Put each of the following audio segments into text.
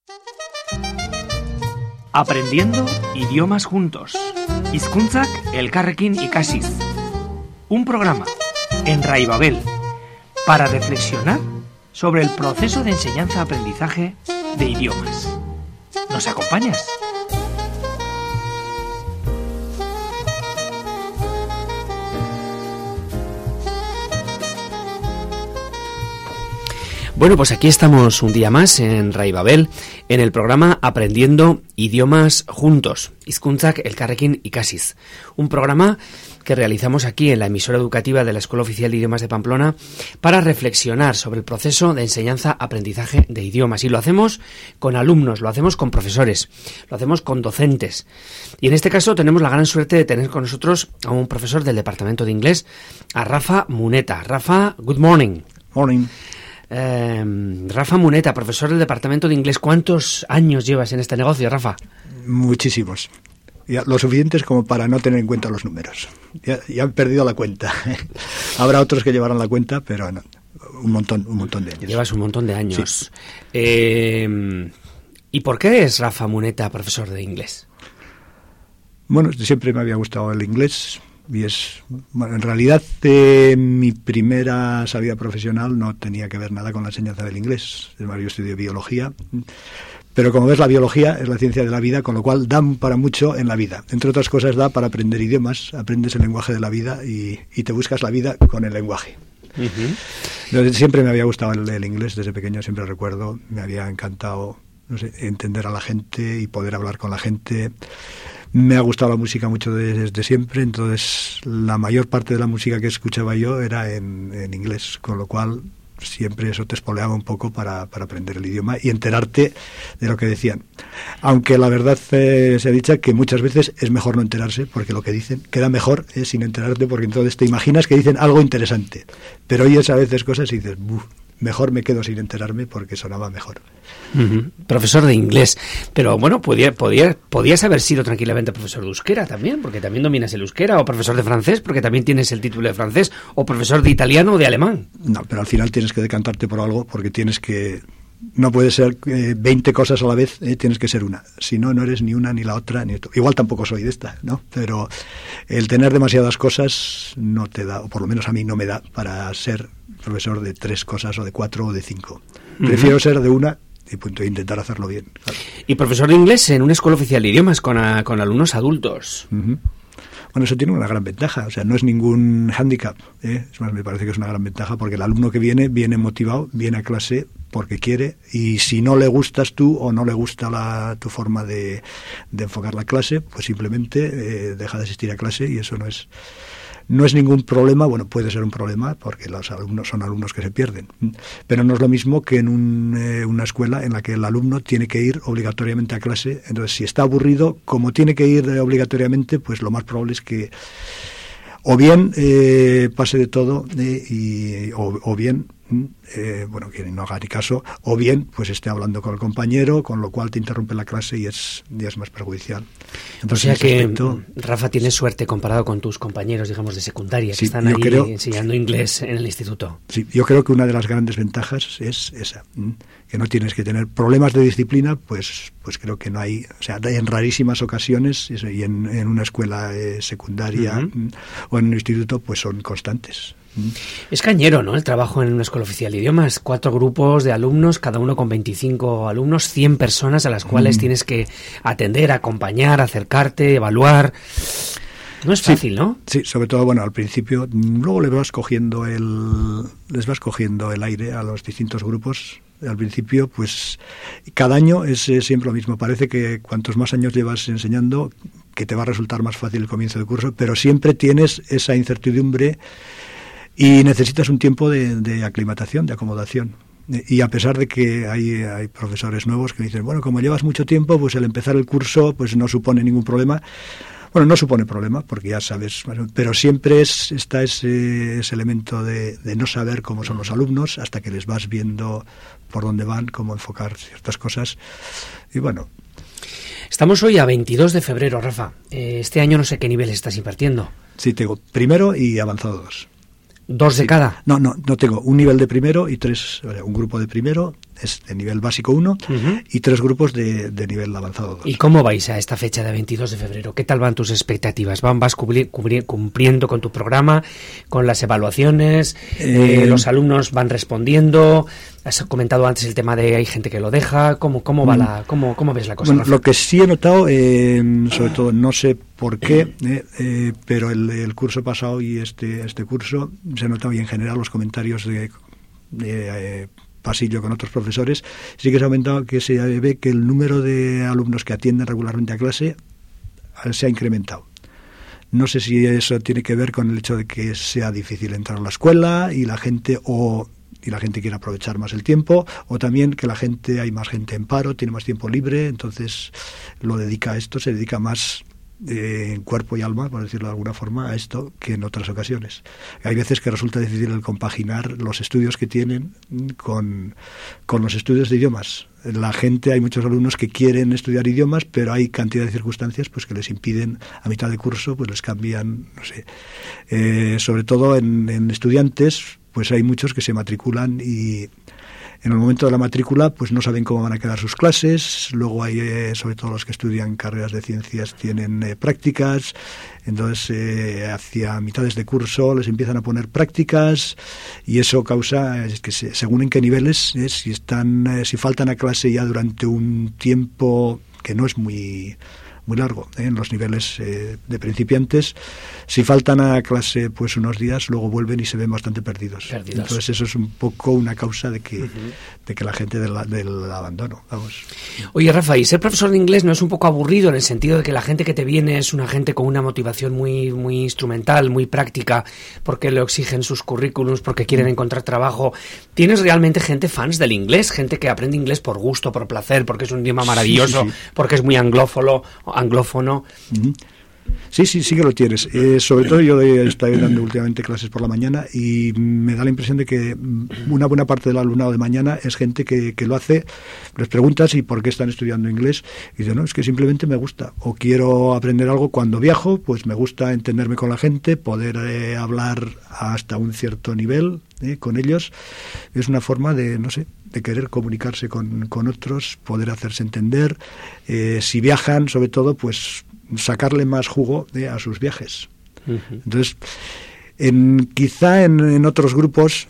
Aprendiendo idiomas juntos. Hizkuntzak elkarrekin ikasiz. Un programa en Rai Babel para reflexionar sobre el proceso de enseñanza-aprendizaje de idiomas. ¿Nos acompañas? Bueno, pues aquí estamos un día más en Rai Babel, en el programa Aprendiendo idiomas juntos, Hizkuntzak elkarrekin ikasiz. Un programa que realizamos aquí en la emisora educativa de la Escuela Oficial de Idiomas de Pamplona para reflexionar sobre el proceso de enseñanza-aprendizaje de idiomas. Y lo hacemos con alumnos, lo hacemos con profesores, lo hacemos con docentes. Y en este caso tenemos la gran suerte de tener con nosotros a un profesor del Departamento de Inglés, a Rafa Muneta. Rafa, good morning. Morning. Rafa Muneta, profesor del Departamento de Inglés. ¿Cuántos años llevas en este negocio, Rafa? Muchísimos. Ya, lo suficientes como para no tener en cuenta los números. Ya he perdido la cuenta. Habrá otros que llevarán la cuenta, pero no, un montón de años. Llevas un montón de años. Sí. ¿Y por qué es Rafa Muneta profesor de inglés? Bueno, siempre me había gustado el inglés. Y en realidad mi primera salida profesional no tenía que ver nada con la enseñanza del inglés. Yo estudié biología, pero como ves, la biología es la ciencia de la vida, con lo cual da para mucho en la vida. Entre otras cosas, da para aprender idiomas, aprendes el lenguaje de la vida y te buscas la vida con el lenguaje. Uh-huh. Entonces, siempre me había gustado el inglés desde pequeño, siempre recuerdo, me había encantado, entender a la gente y poder hablar con la gente. Me ha gustado la música mucho desde siempre, entonces la mayor parte de la música que escuchaba yo era en inglés, con lo cual siempre eso te espoleaba un poco para aprender el idioma y enterarte de lo que decían. Aunque la verdad se ha dicho que muchas veces es mejor no enterarse, porque lo que dicen queda mejor sin enterarte, porque entonces te imaginas que dicen algo interesante, pero oyes a veces cosas y dices, mejor me quedo sin enterarme porque sonaba mejor. Uh-huh. Profesor de inglés, pero bueno, podías haber sido tranquilamente profesor de euskera también, porque también dominas el euskera, o profesor de francés, porque también tienes el título de francés, o profesor de italiano o de alemán. No, pero al final tienes que decantarte por algo, porque no puede ser 20 cosas a la vez, tienes que ser una. Si no, no eres ni una, ni la otra, ni otra. Igual tampoco soy de esta, ¿no? Pero el tener demasiadas cosas no te da, o por lo menos a mí no me da, para ser profesor de 3 cosas, o de 4, o de 5. Uh-huh. Prefiero ser de una y punto, intentar hacerlo bien. Claro. Y profesor de inglés en una escuela oficial de idiomas con alumnos adultos. Uh-huh. Bueno, eso tiene una gran ventaja, o sea, no es ningún hándicap, Es más, me parece que es una gran ventaja, porque el alumno que viene motivado, viene a clase porque quiere, y si no le gustas tú o no le gusta tu forma de enfocar la clase, pues simplemente deja de asistir a clase, y eso no es ningún problema. Bueno, puede ser un problema porque los alumnos son alumnos que se pierden, pero no es lo mismo que en una escuela en la que el alumno tiene que ir obligatoriamente a clase. Entonces, si está aburrido, como tiene que ir obligatoriamente, pues lo más probable es que o bien pase de todo o bien que no haga ni caso, o bien pues esté hablando con el compañero, con lo cual te interrumpe la clase y es más perjudicial. Entonces, o sea que, Rafa, tienes suerte comparado con tus compañeros, digamos, de secundaria, que están ahí enseñando inglés en el instituto. Sí, yo creo que una de las grandes ventajas es esa, que no tienes que tener problemas de disciplina, pues creo que no hay, o sea, en rarísimas ocasiones, y en una escuela secundaria uh-huh. o en un instituto, pues son constantes. Es cañero, ¿no?, el trabajo en una escuela oficial de idiomas. 4 grupos de alumnos, cada uno con 25 alumnos, 100 personas a las cuales tienes que atender, acompañar, acercarte, evaluar. No es fácil, ¿no? Sí, sobre todo, bueno, al principio, luego les vas cogiendo el aire a los distintos grupos. Al principio, pues, cada año es siempre lo mismo. Parece que cuantos más años llevas enseñando, que te va a resultar más fácil el comienzo del curso, pero siempre tienes esa incertidumbre y necesitas un tiempo de aclimatación, de acomodación. Y a pesar de que hay profesores nuevos que dicen, bueno, como llevas mucho tiempo, pues el empezar el curso pues no supone ningún problema. Bueno, no supone problema, porque ya sabes, pero siempre está ese elemento de no saber cómo son los alumnos, hasta que les vas viendo por dónde van, cómo enfocar ciertas cosas. Y bueno. Estamos hoy a 22 de febrero, Rafa. Este año no sé qué niveles estás impartiendo. Sí, tengo primero y avanzado 2. ¿2 de cada? No tengo un nivel de primero y 3, o sea, un grupo de primero es de nivel básico 1 y 3 grupos de nivel avanzado 2. ¿Y cómo vais a esta fecha de 22 de febrero? ¿Qué tal van tus expectativas? ¿Vas cumpliendo con tu programa, con las evaluaciones? ¿Los alumnos van respondiendo? Has comentado antes el tema de hay gente que lo deja. ¿Cómo ves la cosa? Bueno, lo que sí he notado, sobre todo, no sé por qué, pero el curso pasado y este curso se ha notado, y en general los comentarios de pasillo con otros profesores, sí que se ha aumentado, que se ve que el número de alumnos que atienden regularmente a clase se ha incrementado. No sé si eso tiene que ver con el hecho de que sea difícil entrar a la escuela y la gente quiere aprovechar más el tiempo, o también que hay más gente en paro, tiene más tiempo libre, entonces lo dedica a esto, se dedica más en cuerpo y alma, por decirlo de alguna forma, a esto que en otras ocasiones. Hay veces que resulta difícil el compaginar los estudios que tienen con los estudios de idiomas. Hay muchos alumnos que quieren estudiar idiomas, pero hay cantidad de circunstancias pues que les impiden a mitad de curso, pues les cambian, no sé. Sobre todo en estudiantes, pues hay muchos que se matriculan y en el momento de la matrícula pues no saben cómo van a quedar sus clases. Luego hay, sobre todo los que estudian carreras de ciencias, tienen prácticas, entonces hacia mitades de curso les empiezan a poner prácticas y eso causa que según en qué niveles, si faltan a clase ya durante un tiempo que no es muy largo, en los niveles de principiantes, si faltan a clase pues unos días, luego vuelven y se ven bastante perdidos. Entonces eso es un poco una causa de que la gente del abandono, vamos. Oye, Rafa, ¿y ser profesor de inglés no es un poco aburrido en el sentido de que la gente que te viene es una gente con una motivación muy, muy instrumental, muy práctica, porque le exigen sus currículums, porque quieren encontrar trabajo? ¿Tienes realmente gente fans del inglés? Gente que aprende inglés por gusto, por placer, porque es un idioma maravilloso, sí. Porque es muy anglófono. Sí que lo tienes. Sobre todo yo estoy dando últimamente clases por la mañana y me da la impresión de que una buena parte del alumnado de mañana es gente que lo hace. Les preguntas ¿y por qué están estudiando inglés? Y dicen, no, es que simplemente me gusta. O quiero aprender algo cuando viajo, pues me gusta entenderme con la gente, poder hablar hasta un cierto nivel con ellos. Es una forma de querer comunicarse con otros, poder hacerse entender. Si viajan, sobre todo, pues sacarle más jugo a sus viajes. Entonces, quizá en otros grupos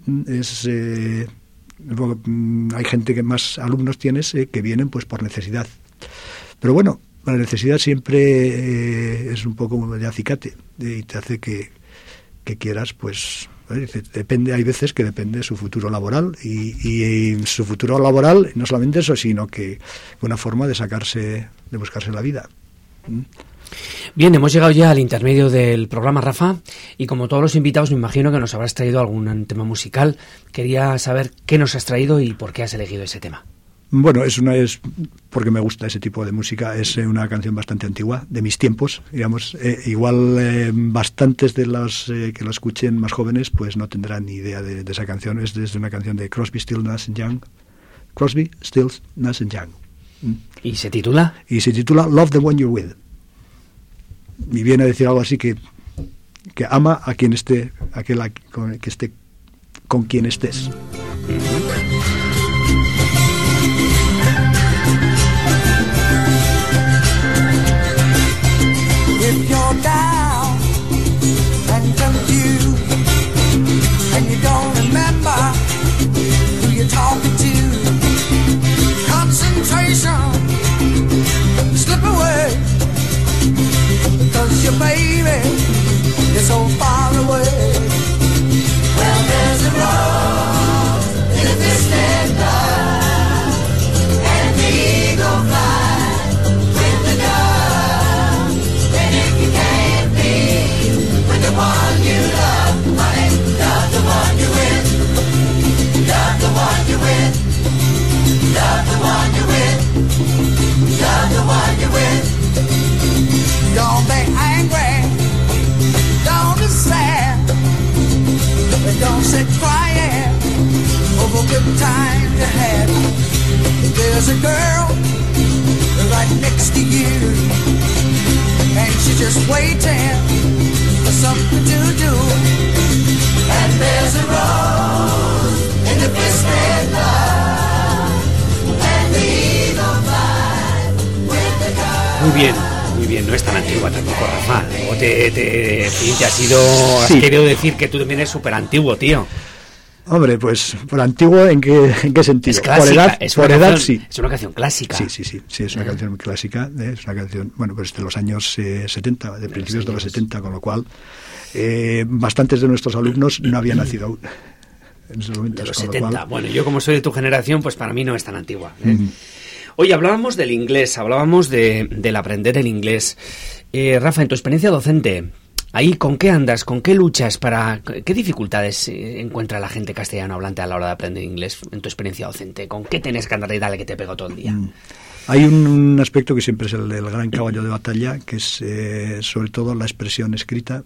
hay gente que más alumnos tienes que vienen pues por necesidad. Pero bueno, la necesidad siempre es un poco de acicate y te hace que quieras, pues depende, hay veces que depende de su futuro laboral y su futuro laboral no solamente eso, sino que una forma de buscarse la vida. Bien, hemos llegado ya al intermedio del programa, Rafa, y como todos los invitados me imagino que nos habrás traído algún tema musical. Quería saber qué nos has traído y por qué has elegido ese tema. Bueno, es porque me gusta ese tipo de música. Es una canción bastante antigua, de mis tiempos, digamos. Bastantes de los que la escuchen más jóvenes pues no tendrán ni idea de esa canción. Es desde una canción de Crosby, Stills, Nash & Young. Crosby, Stills, Nash & Young. ¿Y se titula? Love the One You're With. Y viene a decir algo así que ama a quien esté, que esté con quien estés. If you're down and confused and you don't remember who you're talking to, concentration slip away because your baby is so far away. Well, there's a rose in a distant love, and the eagle flies with the dove. And if you can't be with the one you love, honey, love the one you're with. Love the one you're with. Love the one you're with. Love the one you're with. Don't be angry, don't be sad, don't sit crying over good times you had. There's a girl right next to you, and she's just waiting for something to do. And there's a rose in the twisted love, and the eagle flies with the girl. Muy bien, no es tan antigua tampoco, Rafa. O te has ido, Sí. has querido decir que tú también eres súper antiguo, tío. Hombre, pues por antiguo, ¿en qué sentido? Es clásica, por edad, es por una edad canción, sí. es una canción clásica. Sí, es una canción muy clásica, es una canción, bueno, pues de los años 70, de principios de los 70, con lo cual bastantes de nuestros alumnos no habían nacido aún en esos momentos. De los con lo 70. cual, Bueno, yo como soy de tu generación, pues para mí no es tan antigua. Oye, hablábamos del inglés, hablábamos del aprender el inglés. Rafa, en tu experiencia docente, ahí, ¿con qué andas? ¿Con qué luchas? ¿Qué dificultades encuentra la gente castellano hablante a la hora de aprender inglés en tu experiencia docente? ¿Con qué tienes que andar y dale que te pego todo el día? Hay un aspecto que siempre es el del gran caballo de batalla, que es sobre todo la expresión escrita.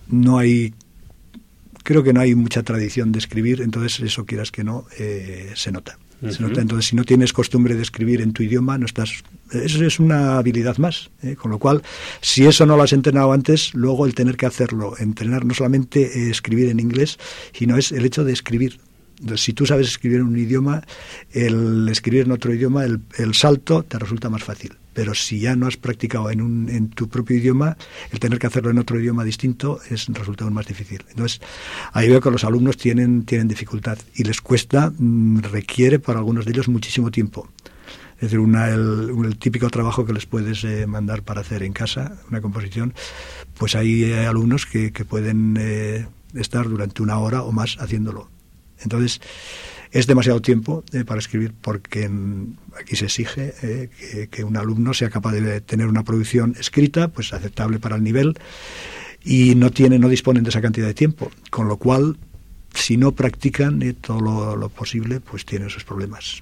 Creo que no hay mucha tradición de escribir, entonces eso, quieras que no, se nota. Se nota. Entonces, si no tienes costumbre de escribir en tu idioma, eso es una habilidad más, con lo cual, si eso no lo has entrenado antes, luego el tener que hacerlo, entrenar no solamente escribir en inglés, sino es el hecho de escribir. Entonces, si tú sabes escribir en un idioma, el escribir en otro idioma, el salto te resulta más fácil. Pero si ya no has practicado en tu propio idioma, el tener que hacerlo en otro idioma distinto resulta aún más difícil. Entonces, ahí veo que los alumnos tienen dificultad y les cuesta, requiere para algunos de ellos muchísimo tiempo. Es decir, el típico trabajo que les puedes mandar para hacer en casa, una composición, pues hay alumnos que pueden estar durante 1 hora o más haciéndolo. Entonces, es demasiado tiempo para escribir, porque aquí se exige que un alumno sea capaz de tener una producción escrita, pues aceptable para el nivel, y no disponen de esa cantidad de tiempo, con lo cual, si no practican todo lo posible, pues tienen sus problemas.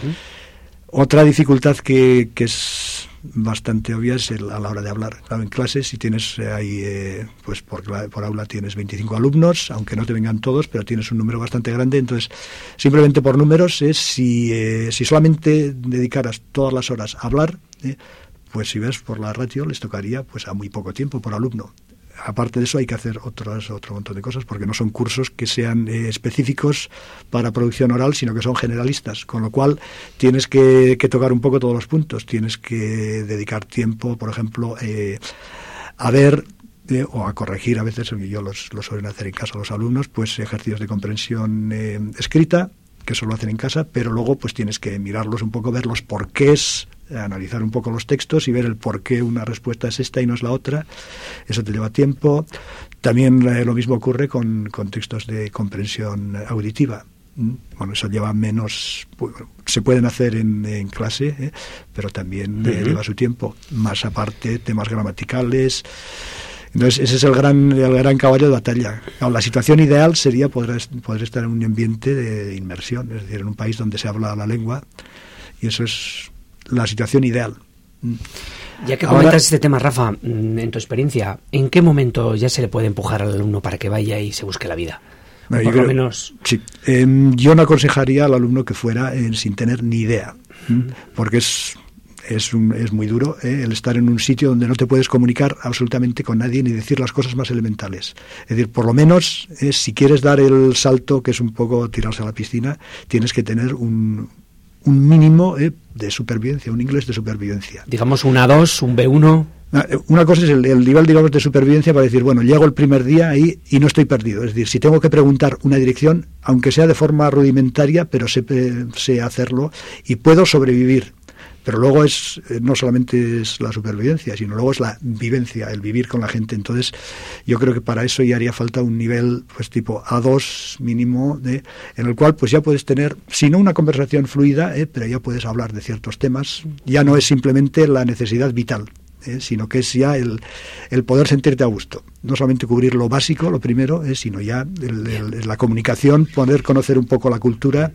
Otra dificultad que es bastante obvia es a la hora de hablar. Claro, en clase, si tienes ahí, pues por aula tienes 25 alumnos, aunque no te vengan todos, pero tienes un número bastante grande, entonces simplemente por números si solamente dedicaras todas las horas a hablar, pues si ves por la ratio les tocaría pues a muy poco tiempo por alumno. Aparte de eso hay que hacer otro montón de cosas, porque no son cursos que sean específicos para producción oral, sino que son generalistas, con lo cual tienes que tocar un poco todos los puntos. Tienes que dedicar tiempo, por ejemplo, a ver o a corregir, a veces, yo lo suelen hacer en casa los alumnos, pues ejercicios de comprensión escrita, que eso lo hacen en casa, pero luego pues tienes que mirarlos un poco, ver los porqués, analizar un poco los textos y ver el por qué una respuesta es esta y no es la otra. Eso te lleva tiempo. También lo mismo ocurre con textos de comprensión auditiva. Bueno, eso lleva menos, se pueden hacer en clase, pero también lleva su tiempo. Más aparte, temas gramaticales. Entonces, ese es el gran caballo de batalla. Claro, la situación ideal sería poder estar en un ambiente de inmersión, es decir, en un país donde se habla la lengua, y eso es la situación ideal. Ya que comentas este tema, Rafa, en tu experiencia, ¿en qué momento ya se le puede empujar al alumno para que vaya y se busque la vida? Por lo menos. Sí. Yo no aconsejaría al alumno que fuera sin tener ni idea, porque es muy duro el estar en un sitio donde no te puedes comunicar absolutamente con nadie ni decir las cosas más elementales. Es decir, por lo menos, si quieres dar el salto, que es un poco tirarse a la piscina, tienes que tener un mínimo de supervivencia, un inglés de supervivencia. Digamos un A2, un B1. Una cosa es el nivel, digamos, de supervivencia para decir, bueno, llego el primer día ahí y no estoy perdido. Es decir, si tengo que preguntar una dirección, aunque sea de forma rudimentaria, pero sé hacerlo y puedo sobrevivir. Pero luego no solamente es la supervivencia, sino luego es la vivencia, el vivir con la gente. Entonces, yo creo que para eso ya haría falta un nivel pues tipo A2 mínimo, en el cual pues ya puedes tener, si no una conversación fluida, pero ya puedes hablar de ciertos temas. Ya no es simplemente la necesidad vital, sino que es ya el poder sentirte a gusto. No solamente cubrir lo básico, lo primero, sino ya la comunicación, poder conocer un poco la cultura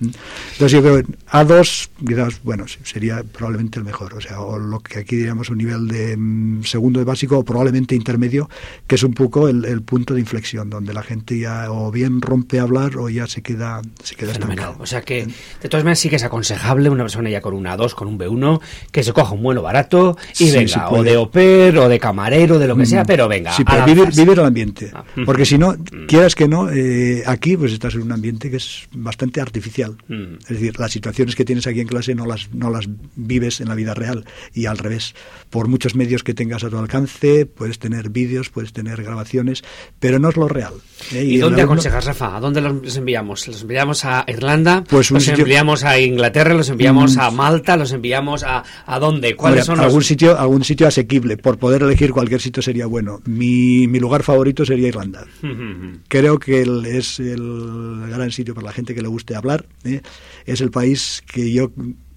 Entonces yo creo que A2 quizás, bueno, sería probablemente el mejor, o sea, o lo que aquí diríamos un nivel de segundo de básico o probablemente intermedio, que es un poco el punto de inflexión donde la gente ya o bien rompe a hablar o ya se queda estancado. O sea que de todas maneras sí que es aconsejable una persona ya con un A2, con un B1, que se coja un vuelo barato y venga, sí o de au pair o de camarero, de lo que sea, pero venga. Sí, pero vivir el ambiente, porque si no, quieras que no, aquí pues estás en un ambiente que es bastante artificial. Es decir, las situaciones que tienes aquí en clase no las vives en la vida real, y al revés. Por muchos medios que tengas a tu alcance, puedes tener vídeos, puedes tener grabaciones, pero no es lo real. ¿Y dónde aconsejas, Rafa? ¿A dónde los enviamos? ¿Los enviamos a Irlanda? Pues ¿Los enviamos a Inglaterra? ¿Los enviamos a Malta? ¿Los enviamos a dónde? ¿Cuáles son algún sitio asequible? Por poder elegir cualquier sitio sería bueno. Mi lugar favorito sería Irlanda. Creo que es el gran sitio para la gente que le guste hablar. Es el país que yo,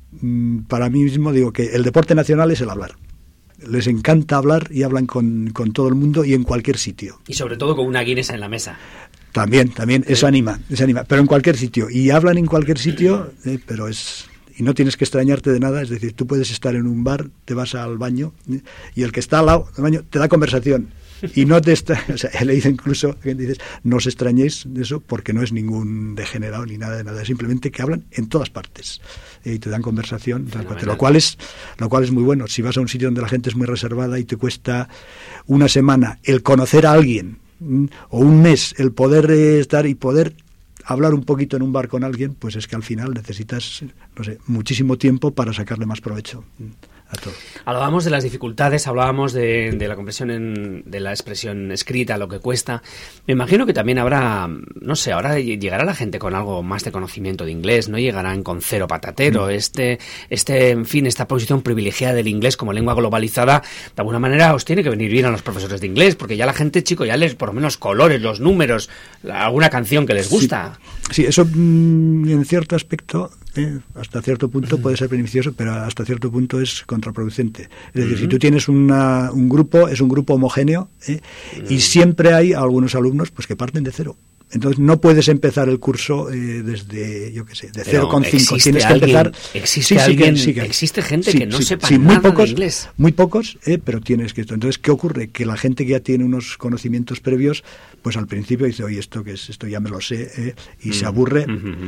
para mí mismo, digo que el deporte nacional es el hablar. Les encanta hablar y hablan con todo el mundo y en cualquier sitio. Y sobre todo con una Guinness en la mesa. También, eso anima, pero en cualquier sitio. Y hablan en cualquier sitio, pero y no tienes que extrañarte de nada, es decir, tú puedes estar en un bar, te vas al baño, y el que está al lado del baño te da conversación. Y no te está, o sea, he leído incluso que dices, no os extrañéis de eso, porque no es ningún degenerado ni nada de nada, simplemente que hablan en todas partes y te dan conversación, lo cual es muy bueno. Si vas a un sitio donde la gente es muy reservada y te cuesta una semana el conocer a alguien, o un mes el poder estar y poder hablar un poquito en un bar con alguien, pues es que al final necesitas, no sé, muchísimo tiempo para sacarle más provecho a todo. Hablábamos de las dificultades, hablábamos de la compresión de la expresión escrita, lo que cuesta. Me imagino que también habrá, no sé, ahora llegará la gente con algo más de conocimiento de inglés, no llegarán con cero patatero. En fin, esta posición privilegiada del inglés como lengua globalizada, de alguna manera os tiene que venir bien a los profesores de inglés, porque ya la gente, chico, ya les por lo menos colores, los números, alguna canción que les gusta. Sí, eso en cierto aspecto, hasta cierto punto puede ser beneficioso, pero hasta cierto punto es contraproducente. Es decir, si tú tienes un grupo, es un grupo homogéneo, y siempre hay algunos alumnos pues que parten de cero. Entonces no puedes empezar el curso desde, yo qué sé, de 0,5. Tienes que empezar. Existe gente que no sepa nada de inglés. Muy pocos, pero tienes que. Entonces, ¿qué ocurre? Que la gente que ya tiene unos conocimientos previos, pues al principio dice, oye, ¿esto qué es? Esto ya me lo sé, y se aburre.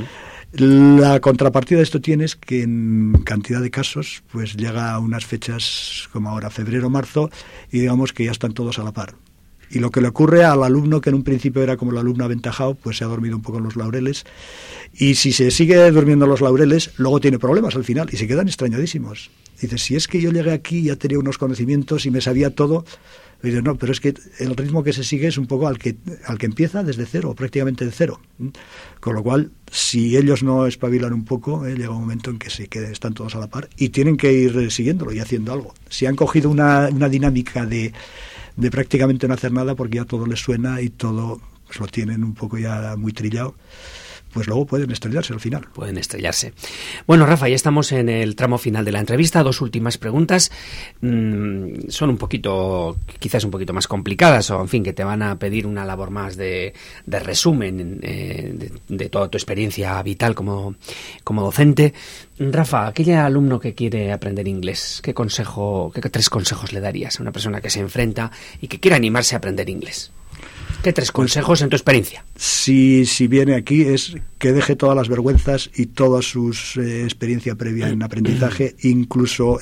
La contrapartida de esto tienes que en cantidad de casos, pues llega a unas fechas como ahora, febrero, marzo, y digamos que ya están todos a la par. Y lo que le ocurre al alumno, que en un principio era como el alumno aventajado, pues se ha dormido un poco en los laureles. Y si se sigue durmiendo en los laureles, luego tiene problemas al final y se quedan extrañadísimos. Dices, si es que yo llegué aquí y ya tenía unos conocimientos y me sabía todo. Y dices, no, pero es que el ritmo que se sigue es un poco al que empieza desde cero, prácticamente de cero. Con lo cual, si ellos no espabilan un poco, llega un momento en que están todos a la par y tienen que ir siguiéndolo y haciendo algo. Si han cogido una dinámica de prácticamente no hacer nada porque ya todo les suena y todo pues lo tienen un poco ya muy trillado, pues luego pueden estrellarse al final. Pueden estrellarse. Bueno, Rafa, ya estamos en el tramo final de la entrevista. 2 últimas preguntas. Son quizás un poquito más complicadas, o en fin, que te van a pedir una labor más de resumen de toda tu experiencia vital como docente. Rafa, aquel alumno que quiere aprender inglés, ¿qué 3 consejos le darías a una persona que se enfrenta y que quiere animarse a aprender inglés? ¿Qué 3 consejos en tu experiencia? Si viene aquí es que deje todas las vergüenzas y toda su experiencia previa en aprendizaje, incluso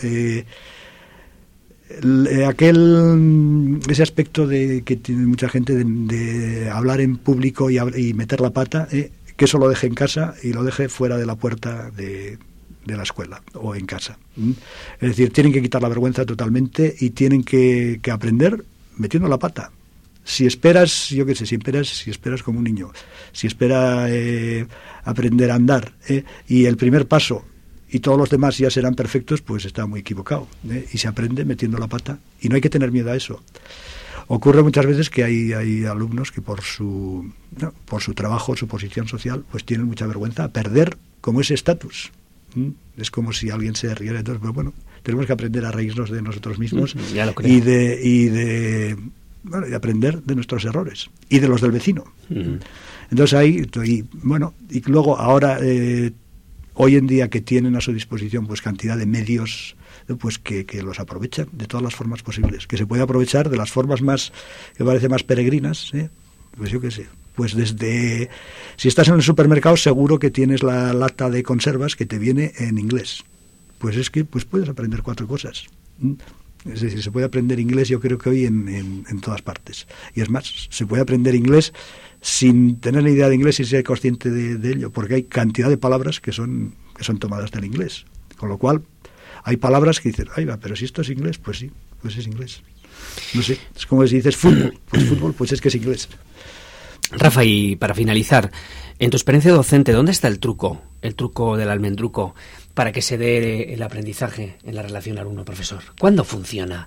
ese aspecto de que tiene mucha gente de hablar en público y meter la pata, que eso lo deje en casa y lo deje fuera de la puerta de la escuela o en casa. Es decir, tienen que quitar la vergüenza totalmente y tienen que aprender metiendo la pata. Si esperas, yo qué sé, si esperas como un niño, si espera aprender a andar, y el primer paso y todos los demás ya serán perfectos, pues está muy equivocado. Y se aprende metiendo la pata y no hay que tener miedo a eso. Ocurre muchas veces que hay alumnos que por su trabajo, su posición social, pues tienen mucha vergüenza a perder como ese estatus. Es como si alguien se riera. Entonces, pues bueno, tenemos que aprender a reírnos de nosotros mismos y de aprender de nuestros errores y de los del vecino. Entonces ahí, y luego ahora hoy en día que tienen a su disposición pues cantidad de medios, pues que los aprovechan de todas las formas posibles, que se puede aprovechar de las formas más, que parece más peregrinas, pues yo qué sé, pues desde, si estás en el supermercado seguro que tienes la lata de conservas que te viene en inglés, pues es que pues puedes aprender 4 cosas. Es decir, se puede aprender inglés yo creo que hoy en todas partes, y es más, se puede aprender inglés sin tener ni idea de inglés y ser consciente de ello, porque hay cantidad de palabras que son tomadas del inglés, con lo cual hay palabras que dicen, ay va, pero si esto es inglés, pues sí, pues es inglés. No sé, es como si dices fútbol, pues es que es inglés. Rafa, y para finalizar, en tu experiencia docente, ¿dónde está el truco del almendruco para que se dé el aprendizaje en la relación alumno-profesor? ¿Cuándo funciona?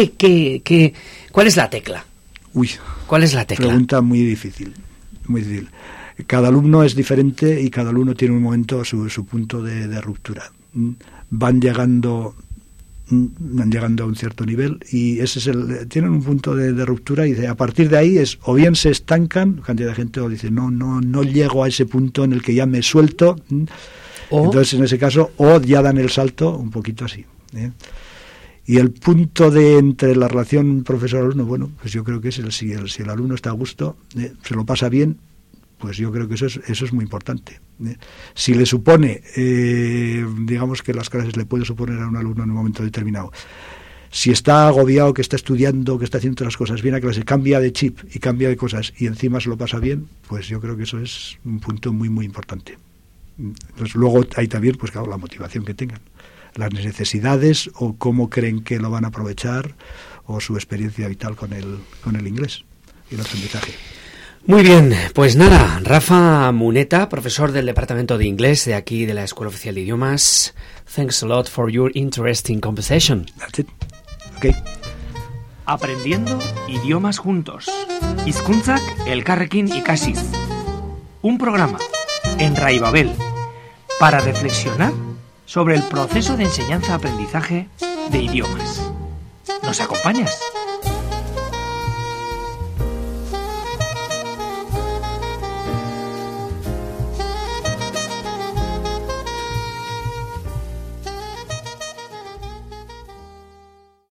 ¿Cuál es la tecla? ¿Cuál es la tecla? Pregunta muy difícil, muy difícil. Cada alumno es diferente y cada alumno tiene un momento, su punto de ruptura. Van llegando a un cierto nivel y tienen un punto de ruptura y a partir de ahí es o bien se estancan, cantidad de gente o dice no llego a ese punto en el que ya me suelto, entonces en ese caso o ya dan el salto un poquito así. Y el punto entre la relación profesor-alumno, bueno, pues yo creo que es si el alumno está a gusto, se lo pasa bien, pues yo creo que eso es muy importante. Si le supone, digamos que las clases le puede suponer a un alumno en un momento determinado, si está agobiado, que está estudiando, que está haciendo otras cosas, viene a clase, cambia de chip y cambia de cosas y encima se lo pasa bien, pues yo creo que eso es un punto muy, muy importante. Entonces, luego hay también, pues claro, la motivación que tengan, las necesidades o cómo creen que lo van a aprovechar o su experiencia vital con el inglés y el aprendizaje. Muy bien, pues nada, Rafa Muneta, profesor del Departamento de Inglés de aquí de la Escuela Oficial de Idiomas. Thanks a lot for your interesting conversation. That's it. Okay. Aprendiendo idiomas juntos. Hizkuntzak elkarrekin ikasiz. Un programa en Rai Babel para reflexionar sobre el proceso de enseñanza-aprendizaje de idiomas. ¿Nos acompañas?